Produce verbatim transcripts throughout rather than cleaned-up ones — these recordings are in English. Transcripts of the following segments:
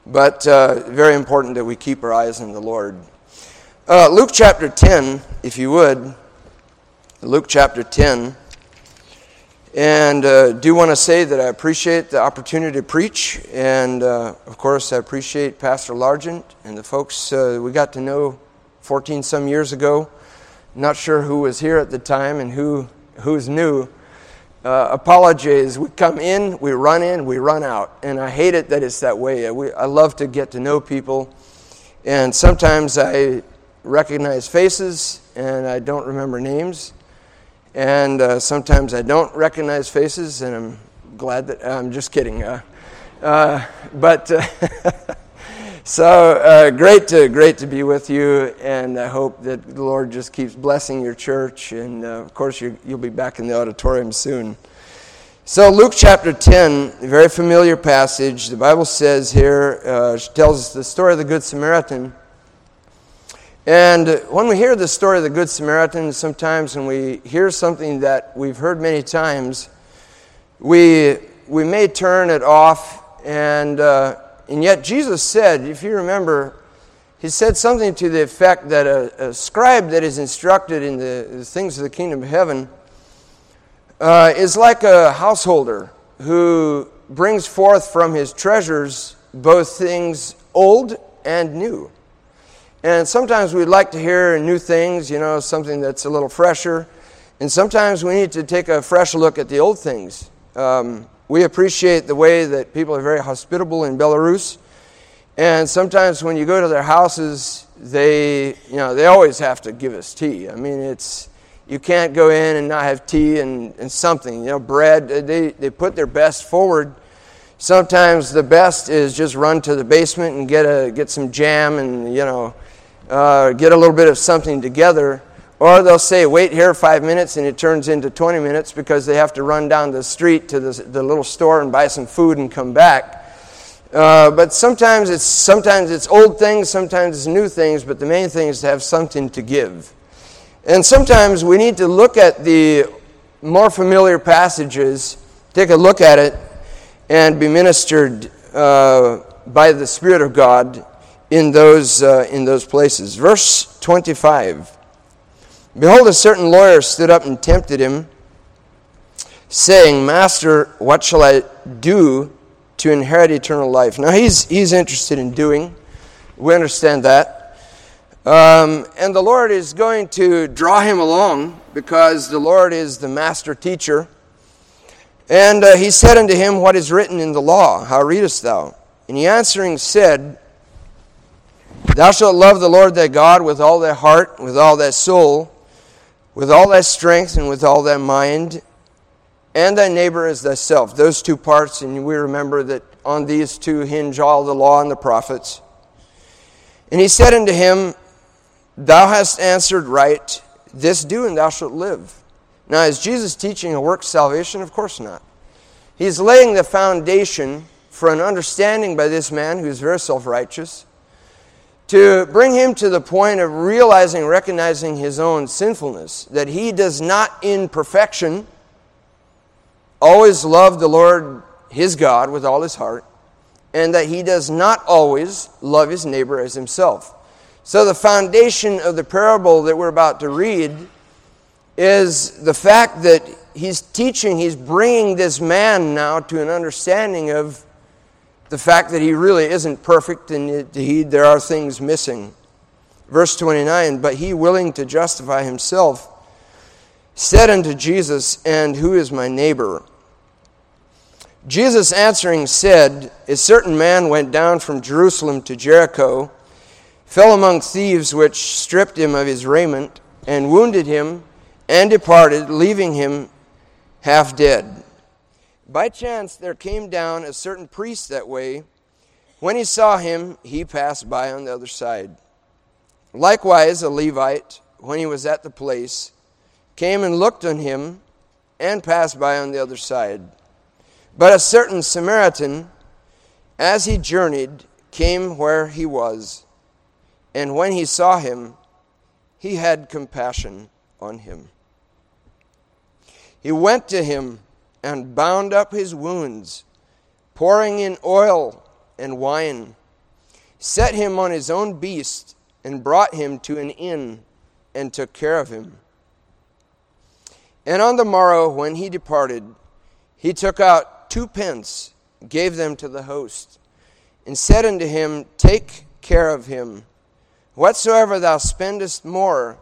But uh, very important that we keep our eyes on the Lord. Uh, Luke chapter ten, if you would. Luke chapter ten. And uh, do want to say that I appreciate the opportunity to preach. And, uh, of course, I appreciate Pastor Largent and the folks uh, we got to know fourteen some years ago. Not sure who was here at the time and who who's new. Uh, apologies. We come in, we run in, we run out. And I hate it that it's that way. I, we, I love to get to know people. And sometimes I recognize faces and I don't remember names. And uh, sometimes I don't recognize faces, and I'm glad that I'm just kidding. Uh, uh, but uh, so uh, great to great to be with you, and I hope that the Lord just keeps blessing your church. And uh, of course, you're, you'll be back in the auditorium soon. So Luke chapter ten, a very familiar passage. The Bible says here, uh, tells us the story of the Good Samaritan. And when we hear the story of the Good Samaritan, sometimes when we hear something that we've heard many times, we we may turn it off. And uh, and yet Jesus said, if you remember, he said something to the effect that a, a scribe that is instructed in the, the things of the kingdom of heaven uh, is like a householder who brings forth from his treasures both things old and new. And sometimes we'd like to hear new things, you know, something that's a little fresher. And sometimes we need to take a fresh look at the old things. Um, we appreciate the way that people are very hospitable in Belarus. And sometimes when you go to their houses, they, you know, they always have to give us tea. I mean, it's, you can't go in and not have tea and, and something, you know, bread. They, they put their best forward. Sometimes the best is just run to the basement and get a get some jam and, you know, Uh, get a little bit of something together, or they'll say, wait here five minutes, and it turns into twenty minutes because they have to run down the street to the, the little store and buy some food and come back. Uh, but sometimes it's sometimes it's old things, sometimes it's new things, but the main thing is to have something to give. And sometimes we need to look at the more familiar passages, take a look at it, and be ministered uh, by the Spirit of God in those uh, in those places. Verse twenty-five. Behold, a certain lawyer stood up and tempted him, saying, Master, what shall I do to inherit eternal life? Now he's he's interested in doing. We understand that. Um, and the Lord is going to draw him along because the Lord is the master teacher. And uh, he said unto him, What is written in the law? How readest thou? And he answering said, Thou shalt love the Lord thy God with all thy heart, with all thy soul, with all thy strength, and with all thy mind, and thy neighbor as thyself. Those two parts, and we remember that on these two hinge all the law and the prophets. And he said unto him, Thou hast answered right, this do, and thou shalt live. Now, is Jesus teaching a work salvation? Of course not. He's laying the foundation for an understanding by this man who is very self-righteous, to bring him to the point of realizing, recognizing his own sinfulness, that he does not in perfection always love the Lord his God with all his heart, and that he does not always love his neighbor as himself. So the foundation of the parable that we're about to read is the fact that he's teaching, he's bringing this man now to an understanding of the fact that he really isn't perfect and he, there are things missing. Verse twenty-nine, But he, willing to justify himself, said unto Jesus, And who is my neighbor? Jesus answering said, A certain man went down from Jerusalem to Jericho, fell among thieves, which stripped him of his raiment, and wounded him, and departed, leaving him half dead. By chance there came down a certain priest that way. When he saw him, he passed by on the other side. Likewise a Levite, when he was at the place, came and looked on him, and passed by on the other side. But a certain Samaritan, as he journeyed, came where he was, and when he saw him, he had compassion on him. He went to him and bound up his wounds, pouring in oil and wine, set him on his own beast, and brought him to an inn, and took care of him. And on the morrow, when he departed, he took out two pence, gave them to the host, and said unto him, Take care of him. Whatsoever thou spendest more,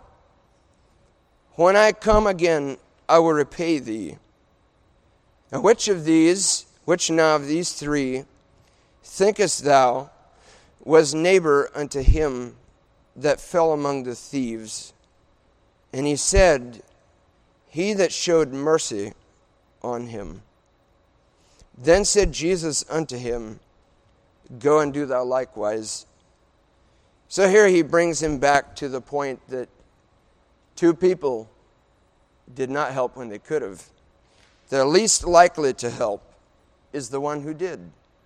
when I come again, I will repay thee. Now which of these, which now of these three, thinkest thou was neighbor unto him that fell among the thieves? And he said, He that showed mercy on him. Then said Jesus unto him, Go and do thou likewise. So here he brings him back to the point that two people did not help when they could have. The least likely to help is the one who did.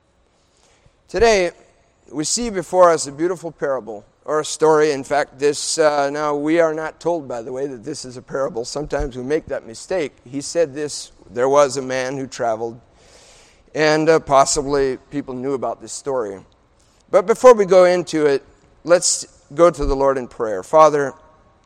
Today, we see before us a beautiful parable, or a story. In fact, this, uh, now we are not told, by the way, that this is a parable. Sometimes we make that mistake. He said this, there was a man who traveled, and uh, possibly people knew about this story. But before we go into it, let's go to the Lord in prayer. Father,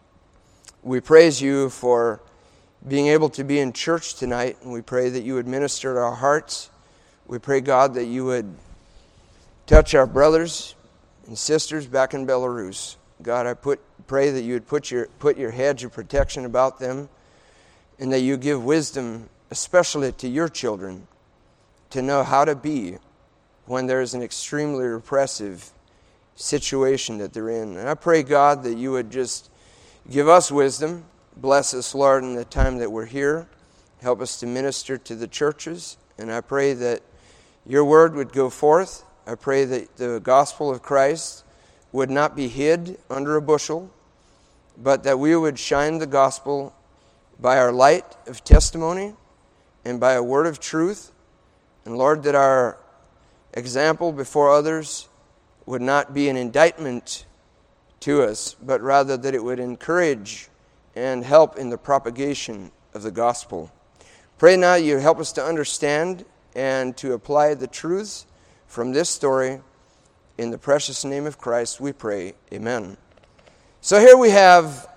we praise you for being able to be in church tonight, and we pray that you would minister to our hearts. We pray, God, that you would touch our brothers and sisters back in Belarus. God, I put, pray that you would put your, put your hedge of protection about them, and that you give wisdom, especially to your children, to know how to be when there is an extremely repressive situation that they're in. And I pray, God, that you would just give us wisdom. Bless us, Lord, in the time that we're here. Help us to minister to the churches. And I pray that your word would go forth. I pray that the gospel of Christ would not be hid under a bushel, but that we would shine the gospel by our light of testimony and by a word of truth. And Lord, that our example before others would not be an indictment to us, but rather that it would encourage and help in the propagation of the gospel. Pray now you help us to understand and to apply the truths from this story. In the precious name of Christ we pray. Amen. So here we have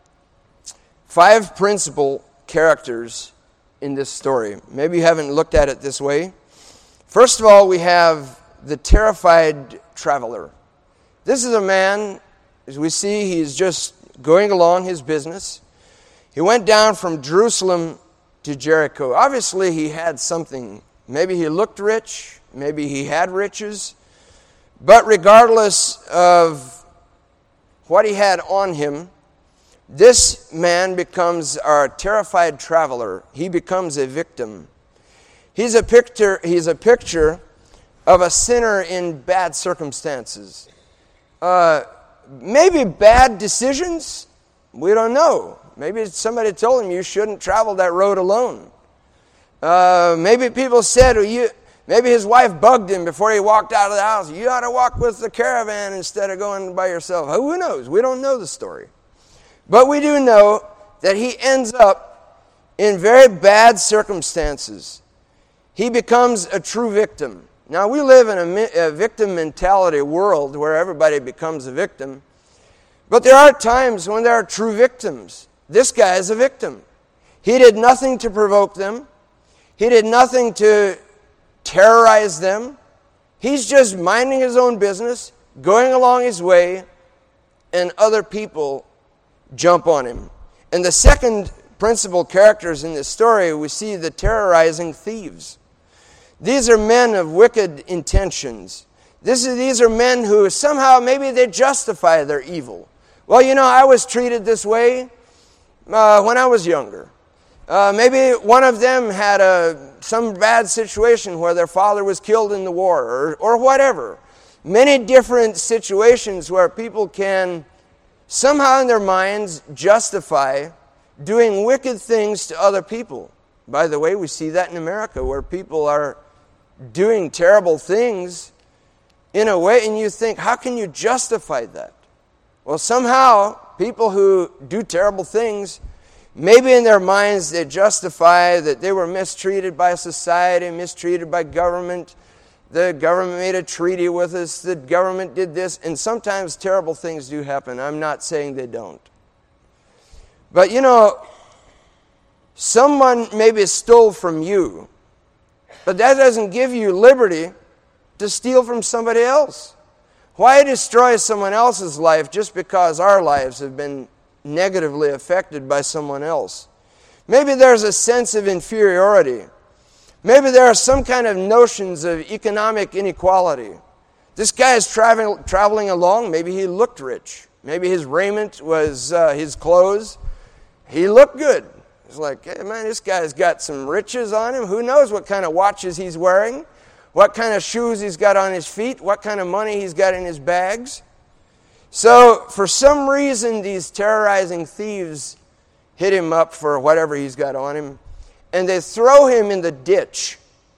five principal characters in this story. Maybe you haven't looked at it this way. First of all, we have the terrified traveler. This is a man, as we see, he's just going along his business. He went down from Jerusalem to Jericho. Obviously, he had something. Maybe he looked rich. Maybe he had riches. But regardless of what he had on him, this man becomes our terrified traveler. He becomes a victim. He's a picture, he's a picture of a sinner in bad circumstances. Uh, maybe bad decisions? We don't know. Maybe somebody told him you shouldn't travel that road alone. Uh, maybe people said, well, you, maybe his wife bugged him before he walked out of the house. You ought to walk with the caravan instead of going by yourself. Who knows? We don't know the story. But we do know that he ends up in very bad circumstances. He becomes a true victim. Now, we live in a, a victim mentality world where everybody becomes a victim. But there are times when there are true victims. This guy is a victim. He did nothing to provoke them. He did nothing to terrorize them. He's just minding his own business, going along his way, and other people jump on him. And the second principal characters in this story, we see the terrorizing thieves. These are men of wicked intentions. This is, these are men who somehow, maybe they justify their evil. Well, you know, I was treated this way uh, when I was younger. Uh, maybe one of them had a, some bad situation where their father was killed in the war, or, or whatever. Many different situations where people can somehow in their minds justify doing wicked things to other people. By the way, we see that in America where people are doing terrible things in a way, and you think, how can you justify that? Well, somehow, people who do terrible things, maybe in their minds they justify that they were mistreated by society, mistreated by government, the government made a treaty with us, the government did this, and sometimes terrible things do happen. I'm not saying they don't. But you know, someone maybe stole from you, but that doesn't give you liberty to steal from somebody else. Why destroy someone else's life just because our lives have been negatively affected by someone else? Maybe there's a sense of inferiority. Maybe there are some kind of notions of economic inequality. This guy is traveling, traveling along. Maybe he looked rich. Maybe his raiment was uh, his clothes. He looked good. It's like, hey, man, this guy's got some riches on him. Who knows what kind of watches he's wearing, what kind of shoes he's got on his feet, what kind of money he's got in his bags. So, for some reason, these terrorizing thieves hit him up for whatever he's got on him, and they throw him in the ditch,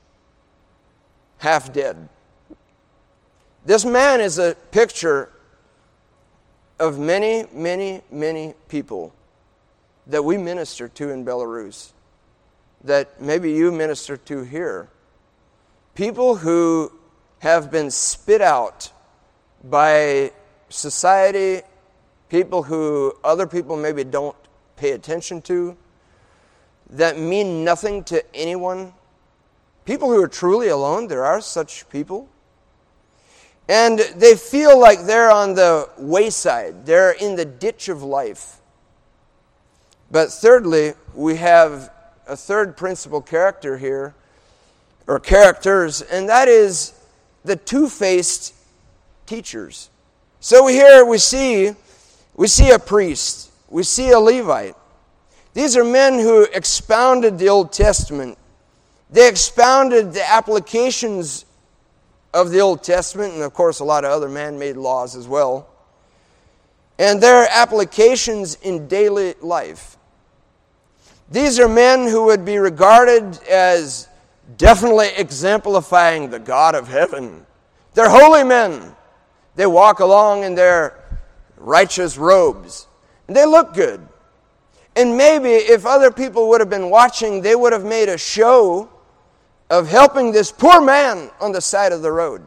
half dead. This man is a picture of many, many, many people that we minister to in Belarus, that maybe you minister to here. People who have been spit out by society, people who other people maybe don't pay attention to, that mean nothing to anyone. People who are truly alone, there are such people. And they feel like they're on the wayside. They're in the ditch of life. But thirdly, we have a third principal character here, or characters, and that is the two-faced teachers. So here we see, we see a priest, we see a Levite. These are men who expounded the Old Testament. They expounded the applications of the Old Testament, and of course a lot of other man-made laws as well, and their applications in daily life. These are men who would be regarded as definitely exemplifying the God of heaven. They're holy men. They walk along in their righteous robes, and they look good. And maybe if other people would have been watching, they would have made a show of helping this poor man on the side of the road.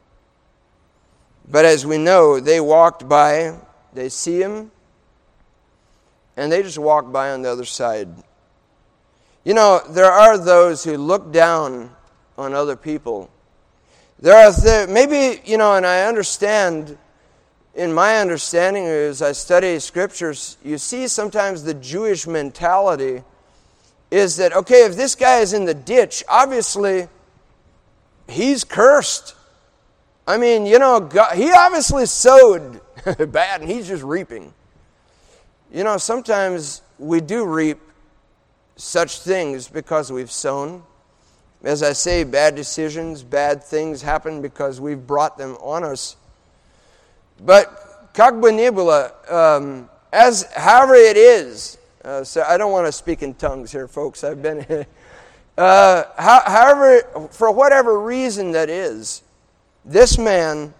But as we know, they walked by, they see him, and they just walk by on the other side. You know, there are those who look down on other people. There are th- maybe, you know, and I understand, in my understanding as I study scriptures, you see sometimes the Jewish mentality is that, okay, if this guy is in the ditch, obviously he's cursed. I mean, you know, God, he obviously sowed bad and he's just reaping. You know, sometimes we do reap such things because we've sown. As I say, bad decisions, bad things happen because we've brought them on us. But как бы ни было, um, as however it is, uh, so I don't want to speak in tongues here, folks. I've been, uh, how, however, for whatever reason that is, this man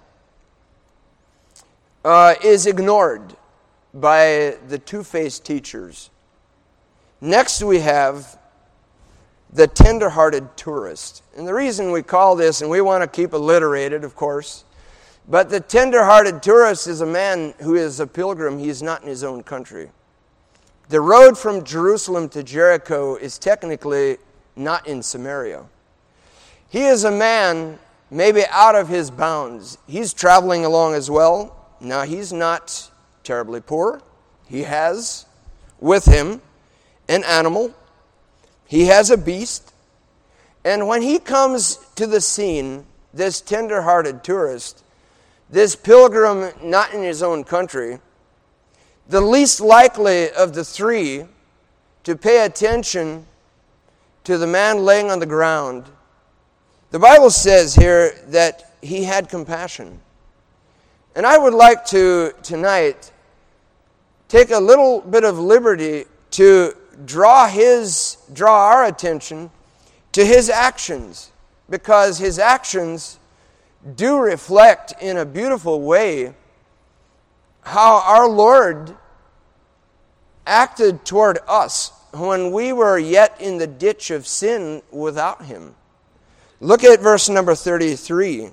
uh, is ignored by the two-faced teachers. Next we have the tender-hearted tourist. And the reason we call this, and we want to keep alliterated, of course, but the tender-hearted tourist is a man who is a pilgrim. He is not in his own country. The road from Jerusalem to Jericho is technically not in Samaria. He is a man maybe out of his bounds. He's traveling along as well. Now, he's not terribly poor. He has with him an animal. He has a beast. And when he comes to the scene, this tender-hearted tourist, this pilgrim not in his own country, the least likely of the three to pay attention to the man laying on the ground, the Bible says here that he had compassion. And I would like to, tonight, take a little bit of liberty to draw his, draw our attention to his actions, because his actions do reflect in a beautiful way how our Lord acted toward us when we were yet in the ditch of sin without him. Look at verse number thirty-three.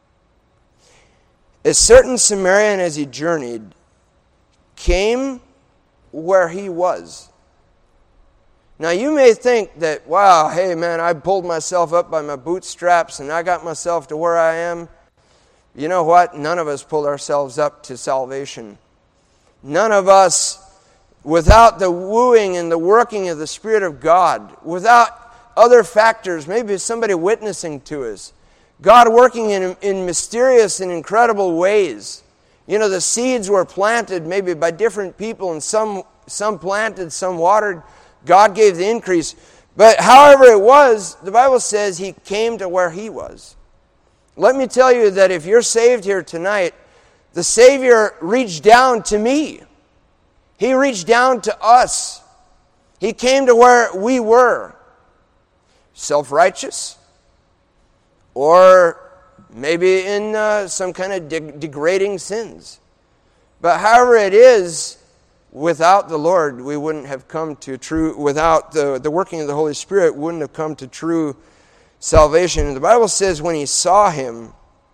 A certain Samaritan, as he journeyed, came where he was. Now you may think that, wow, hey man, I pulled myself up by my bootstraps and I got myself to where I am. You know what? None of us pulled ourselves up to salvation. None of us, without the wooing and the working of the Spirit of God, without other factors, maybe somebody witnessing to us, God working in, in mysterious and incredible ways. You know, the seeds were planted maybe by different people, and some, some planted, some watered. God gave the increase. But however it was, the Bible says he came to where he was. Let me tell you that if you're saved here tonight, the Savior reached down to me. He reached down to us. He came to where we were. Self-righteous, or maybe in uh, some kind of de- degrading sins. But however it is, without the Lord, we wouldn't have come to true, without the, the working of the Holy Spirit, wouldn't have come to true salvation. And the Bible says when he saw him,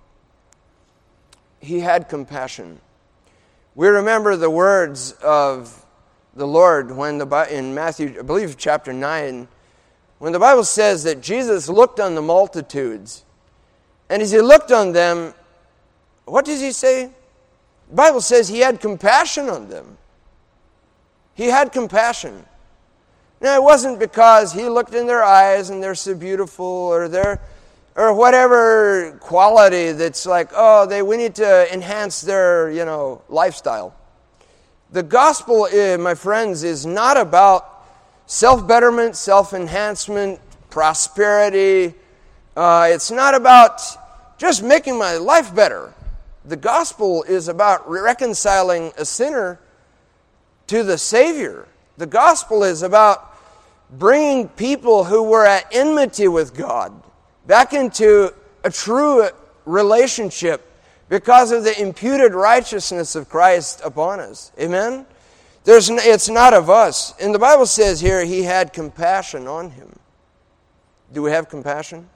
he had compassion. We remember the words of the Lord when the in Matthew, I believe chapter nine, when the Bible says that Jesus looked on the multitudes, and as he looked on them, what does he say? The Bible says he had compassion on them. He had compassion. Now, it wasn't because he looked in their eyes and they're so beautiful, or they're, or whatever quality that's like, oh, they we need to enhance their, you know, lifestyle. The gospel, my friends, is not about self-betterment, self-enhancement, prosperity. Uh, it's not about just making my life better. The gospel is about reconciling a sinner to the Savior. The gospel is about bringing people who were at enmity with God back into a true relationship because of the imputed righteousness of Christ upon us. Amen? There's, it's not of us. And the Bible says here, he had compassion on him. Do we have compassion?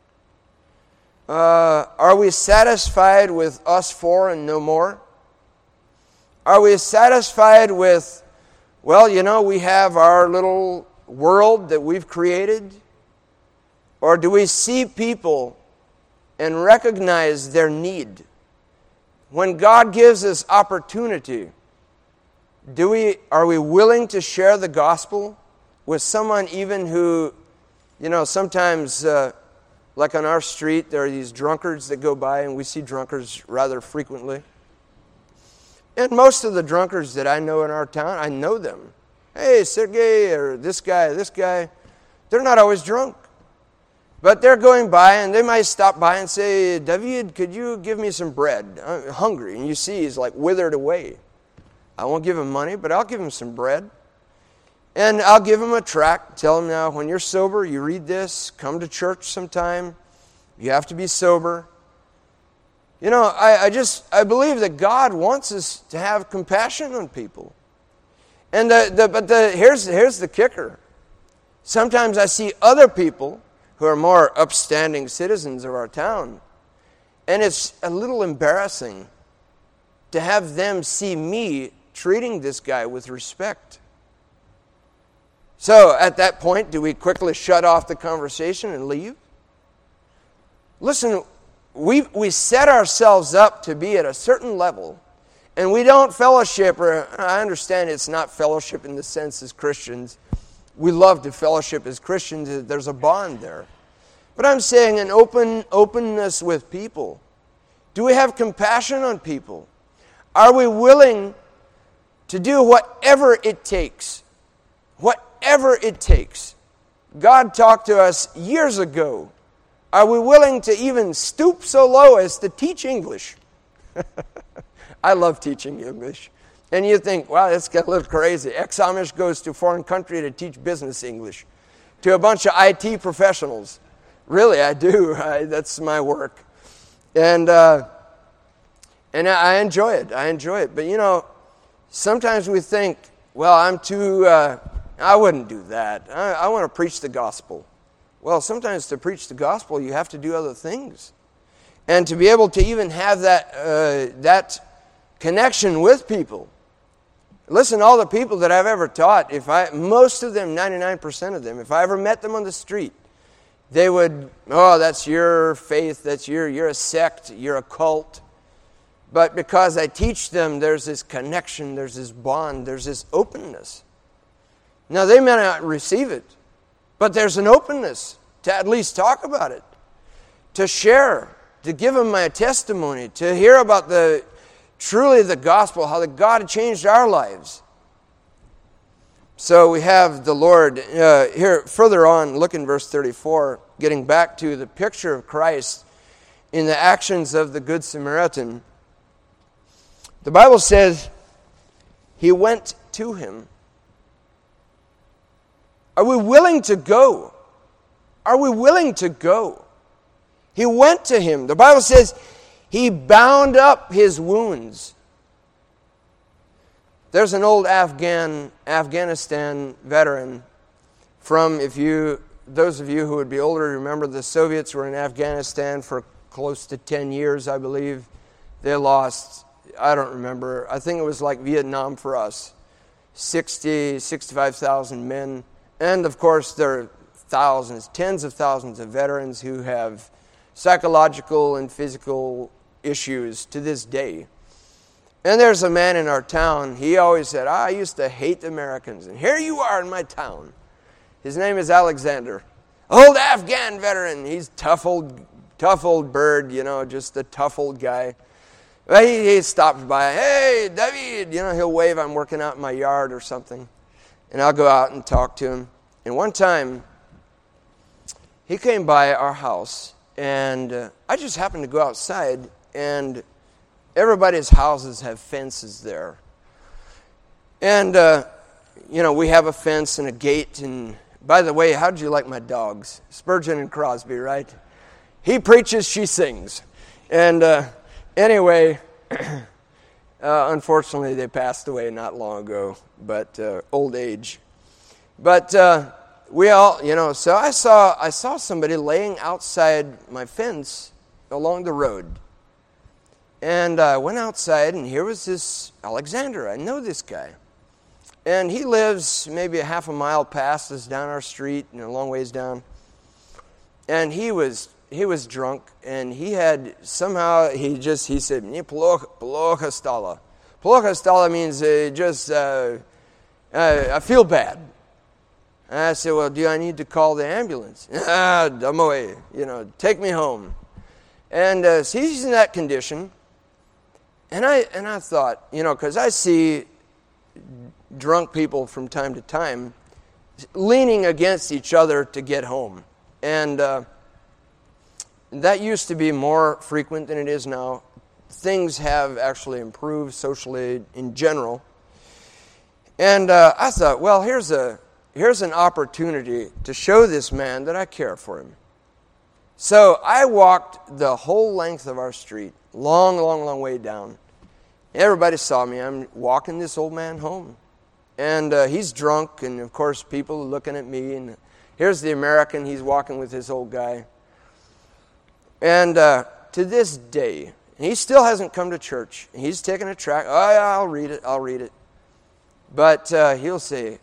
Uh, are we satisfied with us four and no more? Are we satisfied with, well, you know, we have our little world that we've created? Or do we see people and recognize their need? When God gives us opportunity, Do we, are we willing to share the gospel with someone even who, you know, sometimes, uh, like on our street, there are these drunkards that go by, and we see drunkards rather frequently. And most of the drunkards that I know in our town, I know them. Hey, Sergey, or this guy, this guy, they're not always drunk. But they're going by, and they might stop by and say, David, could you give me some bread? I'm hungry. And you see he's like withered away. I won't give him money, but I'll give him some bread. And I'll give him a tract. Tell him now, when you're sober, you read this. Come to church sometime. You have to be sober. You know, I, I just, I believe that God wants us to have compassion on people. And the, the but the here's, here's the kicker. Sometimes I see other people who are more upstanding citizens of our town, and it's a little embarrassing to have them see me treating this guy with respect. So at that point, do we quickly shut off the conversation and leave? Listen, we we set ourselves up to be at a certain level, and we don't fellowship, or I understand it's not fellowship in the sense as Christians. We love to fellowship as Christians. There's a bond there. But I'm saying an open openness with people. Do we have compassion on people? Are we willing to do whatever it takes? Whatever it takes. God talked to us years ago. Are we willing to even stoop so low as to teach English? I love teaching English. And you think, wow, that's got a little crazy. Ex-Amish goes to a foreign country to teach business English to a bunch of I T professionals. Really, I do. I, that's my work. And uh, and I enjoy it. I enjoy it. But, you know, sometimes we think, well, I'm too, uh, I wouldn't do that. I, I want to preach the gospel. Well, sometimes to preach the gospel, you have to do other things. And to be able to even have that uh, that connection with people. Listen, all the people that I've ever taught, if I most of them, ninety-nine percent of them, if I ever met them on the street, they would, oh, that's your faith, that's your, you're a sect, you're a cult. But because I teach them, there's this connection, there's this bond, there's this openness. Now, they may not receive it, but there's an openness to at least talk about it, to share, to give them my testimony, to hear about the truly the gospel, how the God had changed our lives. So we have the Lord uh, here further on, look in verse thirty-four, getting back to the picture of Christ in the actions of the Good Samaritan. The Bible says he went to him. Are we willing to go? Are we willing to go? He went to him. The Bible says he bound up his wounds. There's an old Afghan, Afghanistan veteran from, if you, those of you who would be older, remember the Soviets were in Afghanistan for close to ten years, I believe. They lost, I don't remember, I think it was like Vietnam for us, sixty, sixty-five thousand men. And of course, there are thousands, tens of thousands of veterans who have psychological and physical issues to this day. And there's a man in our town, he always said, I used to hate the Americans, and here you are in my town. His name is Alexander. Old Afghan veteran. He's tough old, tough old bird, you know, just a tough old guy. Well, he, he stops by, hey, David, you know, he'll wave, I'm working out in my yard or something. And I'll go out and talk to him. And one time, he came by our house, and uh, I just happened to go outside, and everybody's houses have fences there. And, uh, you know, we have a fence and a gate. And by the way, how did you like my dogs? Spurgeon and Crosby, right? He preaches, she sings. And uh, anyway, uh, unfortunately, they passed away not long ago, but uh, old age. But uh, we all, you know, so I saw I saw somebody laying outside my fence along the road. And I went outside, and here was this Alexander. I know this guy. And he lives maybe a half a mile past us down our street, and a long ways down. And he was he was drunk, and he had, somehow, he just, he said, Plocha stala. Plocha stala means uh, just, uh, uh, I feel bad. And I said, well, do I need to call the ambulance? Ah, dumb away, you know, take me home. And uh, so he's in that condition. And I and I thought, you know, because I see drunk people from time to time leaning against each other to get home. And uh, that used to be more frequent than it is now. Things have actually improved socially in general. And uh, I thought, well, here's a here's an opportunity to show this man that I care for him. So I walked the whole length of our street, long, long, long way down. Everybody saw me. I'm walking this old man home. And uh, he's drunk, and of course people are looking at me. And here's the American, he's walking with this old guy. And uh, to this day, he still hasn't come to church. He's taking a tract. Oh, yeah, I'll read it, I'll read it. But uh, he'll say,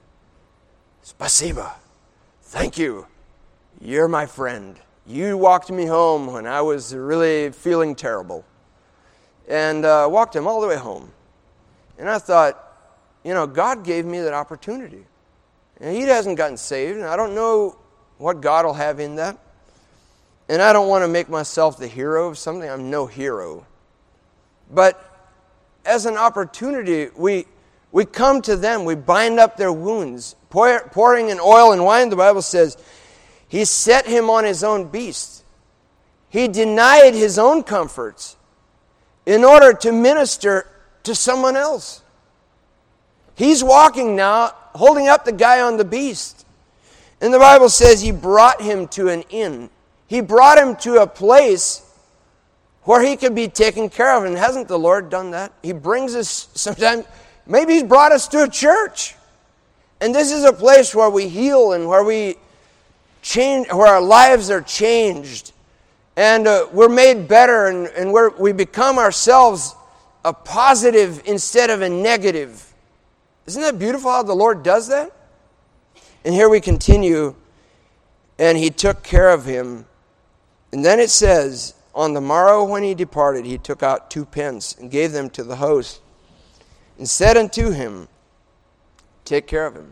Spasiba, thank you. You're my friend. You walked me home when I was really feeling terrible. And uh, walked him all the way home. And I thought, you know, God gave me that opportunity. And he hasn't gotten saved, and I don't know what God will have in that. And I don't want to make myself the hero of something. I'm no hero. But as an opportunity, we we come to them, we bind up their wounds, pour, pouring in oil and wine, the Bible says, he set him on his own beast. He denied his own comforts in order to minister to someone else. He's walking now, holding up the guy on the beast. And the Bible says he brought him to an inn. He brought him to a place where he could be taken care of. And hasn't the Lord done that? He brings us sometimes, maybe he's brought us to a church. And this is a place where we heal and where we change, where our lives are changed, and uh, we're made better, and, and we're, we become ourselves a positive instead of a negative. Isn't that beautiful how the Lord does that? And here we continue, and he took care of him. And then it says, on the morrow when he departed, he took out two pence and gave them to the host, and said unto him, take care of him.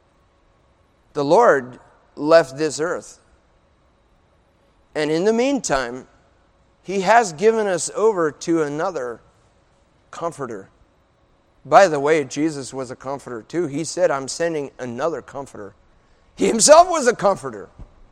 The Lord left this earth. And in the meantime, he has given us over to another comforter. By the way, Jesus was a comforter too. He said, I'm sending another comforter. He himself was a comforter.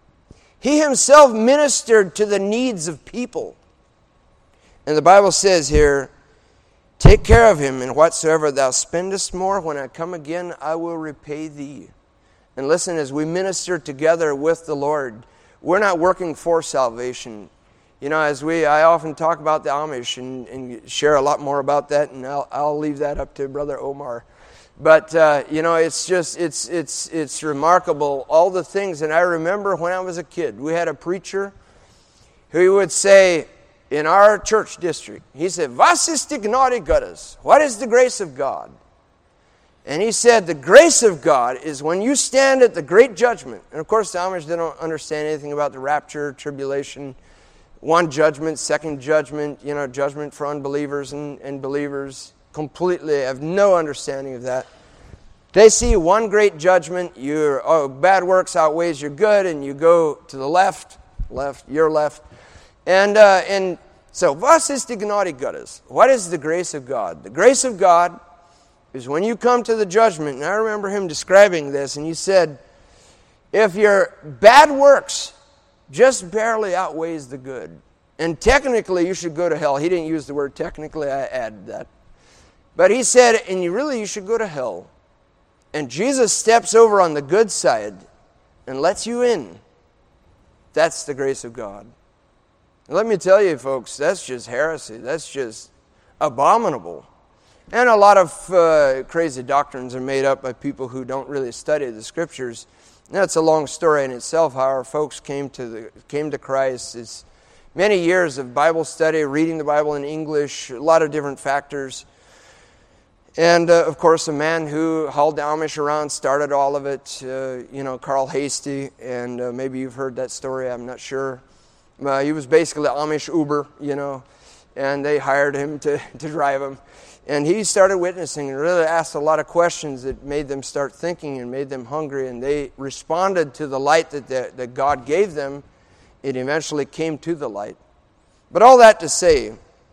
He himself ministered to the needs of people. And the Bible says here, take care of him, and whatsoever thou spendest more, when I come again, I will repay thee. And listen, as we minister together with the Lord, we're not working for salvation. You know, as we, I often talk about the Amish and, and share a lot more about that, and I'll, I'll leave that up to Brother Omar. But, uh, you know, it's just, it's, it's, it's remarkable, all the things. And I remember when I was a kid, we had a preacher who would say, in our church district, he said, Was ist die Gnade Gottes? What is the grace of God? And he said, the grace of God is when you stand at the great judgment. And of course, the Amish, they don't understand anything about the rapture, tribulation, one judgment, second judgment, you know, judgment for unbelievers and, and believers. Completely have no understanding of that. They see one great judgment, your oh, bad works outweighs your good, and you go to the left, left, your left. And uh, and so, was ist die Gnade Gottes? What is the grace of God? The grace of God is when you come to the judgment, and I remember him describing this, and he said, if your bad works just barely outweighs the good, and technically you should go to hell. He didn't use the word technically, I added that. But he said, and you really, you should go to hell. And Jesus steps over on the good side and lets you in. That's the grace of God. And let me tell you, folks, that's just heresy. That's just abominable. And a lot of uh, crazy doctrines are made up by people who don't really study the Scriptures. That's a long story in itself, how our folks came to the came to Christ. It's many years of Bible study, reading the Bible in English, a lot of different factors. And, uh, of course, a man who hauled the Amish around started all of it, uh, you know, Carl Hasty, and uh, maybe you've heard that story, I'm not sure. Uh, he was basically Amish Uber, you know, and they hired him to, to drive him. And he started witnessing and really asked a lot of questions that made them start thinking and made them hungry, and they responded to the light that, the, that God gave them. It eventually came to the light. But all that to say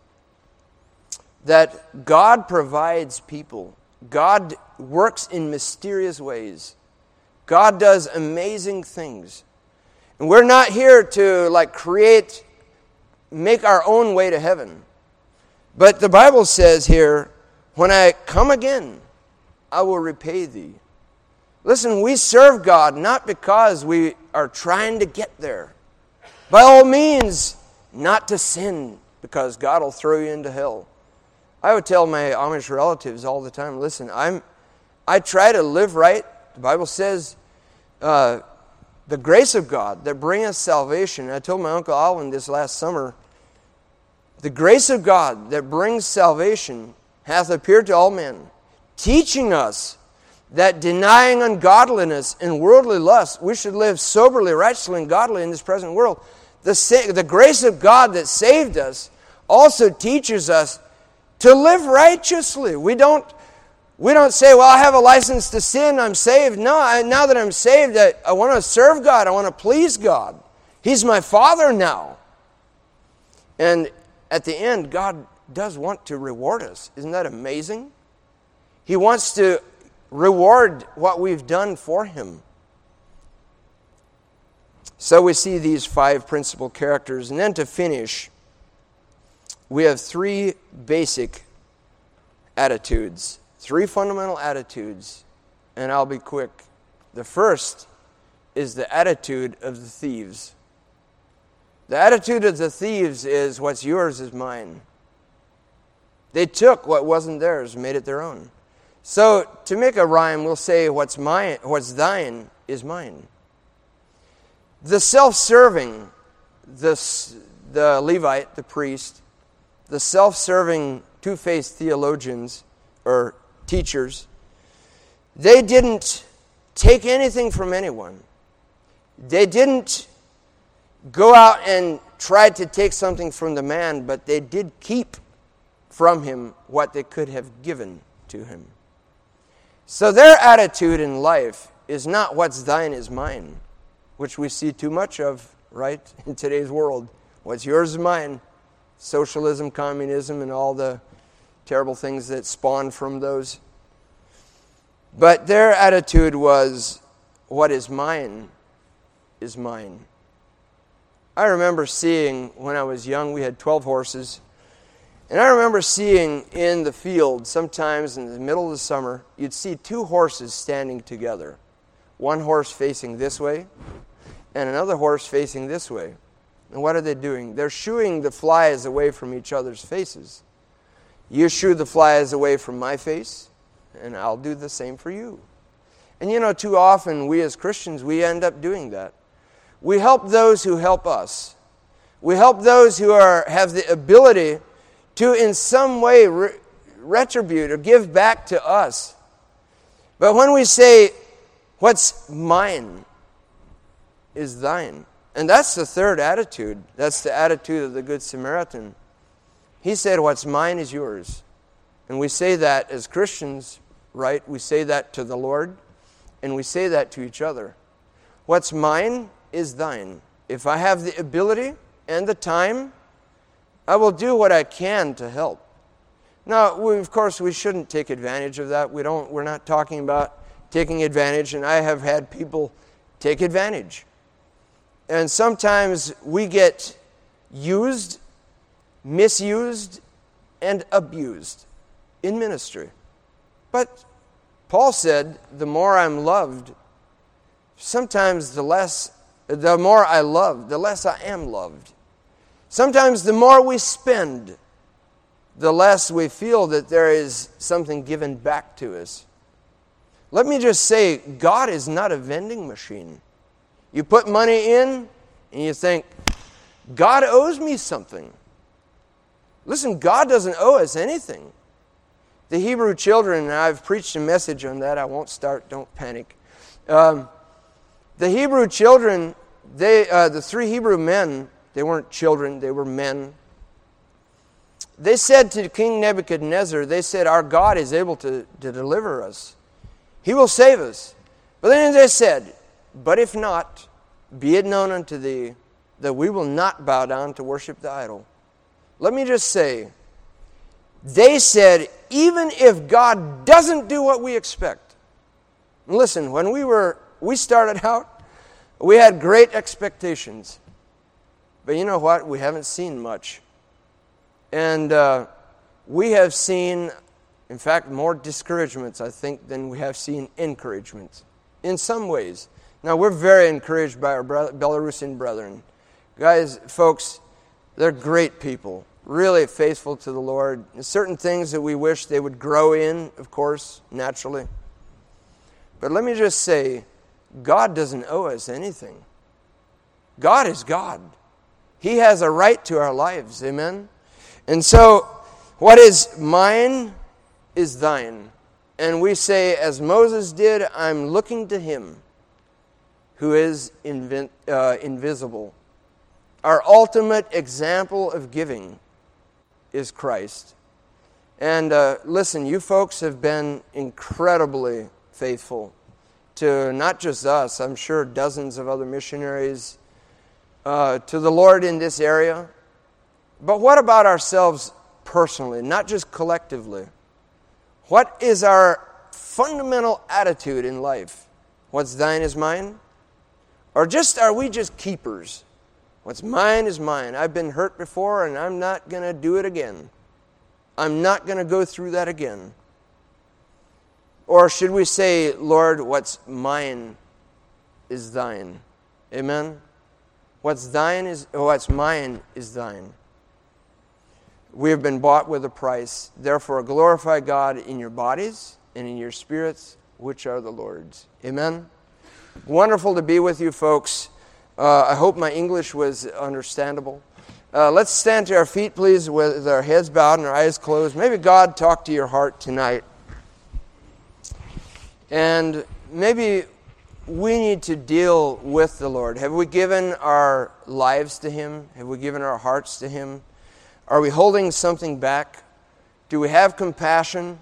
that God provides people. God works in mysterious ways. God does amazing things. And we're not here to like create, make our own way to heaven. But the Bible says here, when I come again, I will repay thee. Listen, we serve God not because we are trying to get there. By all means, not to sin, because God will throw you into hell. I would tell my Amish relatives all the time, listen, I'm, I try to live right. The Bible says, uh, the grace of God that bringeth salvation. I told my Uncle Alvin this last summer, the grace of God that brings salvation hath appeared to all men, teaching us that denying ungodliness and worldly lust, we should live soberly, righteously, and godly in this present world. The, the grace of God that saved us also teaches us to live righteously. We don't, we don't say, well, I have a license to sin, I'm saved. No, I, now that I'm saved, I, I want to serve God, I want to please God. He's my Father now. And at the end, God does want to reward us. Isn't that amazing? He wants to reward what we've done for Him. So we see these five principal characters. And then to finish, we have three basic attitudes. Three fundamental attitudes. And I'll be quick. The first is the attitude of the thieves. The attitude of the thieves is what's yours is mine. They took what wasn't theirs and made it their own. So to make a rhyme, we'll say what's mine, what's thine is mine. The self-serving, the, the Levite, the priest, the self-serving two-faced theologians or teachers, they didn't take anything from anyone. They didn't go out and try to take something from the man, but they did keep from him what they could have given to him. So their attitude in life is not what's thine is mine, which we see too much of, right, in today's world. What's yours is mine. Socialism, communism, and all the terrible things that spawn from those. But their attitude was, what is mine is mine. I remember seeing, when I was young, we had twelve horses, and I remember seeing in the field, sometimes in the middle of the summer, you'd see two horses standing together. One horse facing this way, and another horse facing this way. And what are they doing? They're shooing the flies away from each other's faces. You shoo the flies away from my face, and I'll do the same for you. And you know, too often, we as Christians, we end up doing that. We help those who help us. We help those who are have the ability to in some way re- retribute or give back to us. But when we say, what's mine is thine. And that's the third attitude. That's the attitude of the Good Samaritan. He said, what's mine is yours. And we say that as Christians, right? We say that to the Lord, and we say that to each other. What's mine is thine. If I have the ability and the time, I will do what I can to help. Now, we, of course, we shouldn't take advantage of that. We don't. We're not talking about taking advantage, and I have had people take advantage. And sometimes we get used, misused, and abused in ministry. But Paul said, the more I'm loved, sometimes the less, the more I love, the less I am loved. Sometimes the more we spend, the less we feel that there is something given back to us. Let me just say, God is not a vending machine. You put money in, and you think, God owes me something. Listen, God doesn't owe us anything. The Hebrew children, and I've preached a message on that. I won't start, don't panic. Um, the Hebrew children, they, uh, the three Hebrew men, they weren't children, they were men. They said to King Nebuchadnezzar, they said, our God is able to, to deliver us. He will save us. But then they said, but if not, be it known unto thee that we will not bow down to worship the idol. Let me just say, they said, even if God doesn't do what we expect. Listen, when we were, we started out, we had great expectations. But you know what? We haven't seen much. And uh, we have seen, in fact, more discouragements, I think, than we have seen encouragements. In some ways. Now, we're very encouraged by our Belarusian brethren. Guys, folks, they're great people. Really faithful to the Lord. There's certain things that we wish they would grow in, of course, naturally. But let me just say, God doesn't owe us anything. God is God. He has a right to our lives. Amen? And so, what is mine is thine. And we say, as Moses did, I'm looking to him who is invi- uh, invisible. Our ultimate example of giving is Christ. And uh, listen, you folks have been incredibly faithful to not just us, I'm sure dozens of other missionaries, uh, to the Lord in this area. But what about ourselves personally, not just collectively? What is our fundamental attitude in life? What's thine is mine? Or just are we just keepers? What's mine is mine. I've been hurt before and I'm not going to do it again. I'm not going to go through that again. Or should we say, Lord, what's mine is thine? Amen? What's thine is, what's mine is thine. We have been bought with a price. Therefore, glorify God in your bodies and in your spirits, which are the Lord's. Amen? Wonderful to be with you, folks. Uh, I hope my English was understandable. Uh, let's stand to our feet, please, with our heads bowed and our eyes closed. Maybe God talked to your heart tonight. And maybe we need to deal with the Lord. Have we given our lives to Him? Have we given our hearts to Him? Are we holding something back? Do we have compassion?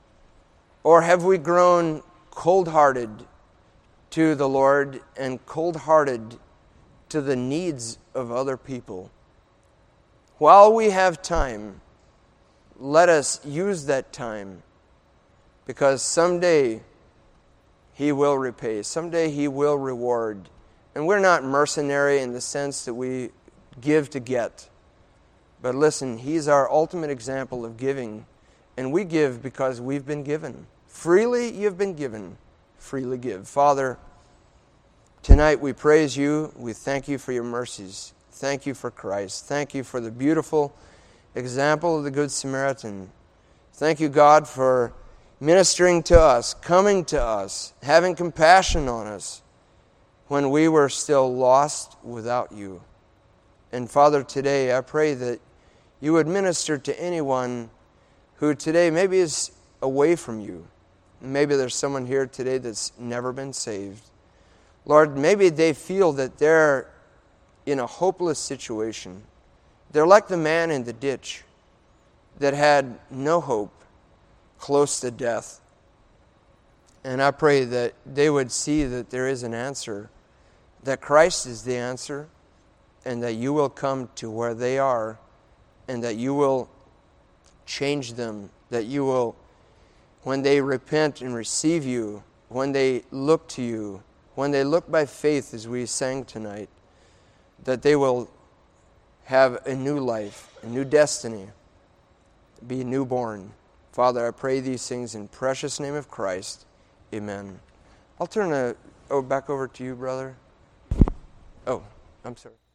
Or have we grown cold-hearted to the Lord and cold-hearted to the needs of other people? While we have time, let us use that time, because someday He will repay. Someday He will reward. And we're not mercenary in the sense that we give to get. But listen, He's our ultimate example of giving. And we give because we've been given. Freely you've been given. Freely give. Father, tonight we praise You. We thank You for Your mercies. Thank You for Christ. Thank You for the beautiful example of the Good Samaritan. Thank You, God, for ministering to us, coming to us, having compassion on us when we were still lost without You. And Father, today I pray that You would minister to anyone who today maybe is away from You. Maybe there's someone here today that's never been saved. Lord, maybe they feel that they're in a hopeless situation. They're like the man in the ditch that had no hope, close to death. And I pray that they would see that there is an answer, that Christ is the answer, and that You will come to where they are, and that You will change them, that You will, when they repent and receive You, when they look to You, when they look by faith as we sang tonight, that they will have a new life, a new destiny, be newborn. Father, I pray these things in precious name of Christ. Amen. I'll turn it oh, back over to you, brother. Oh, I'm sorry.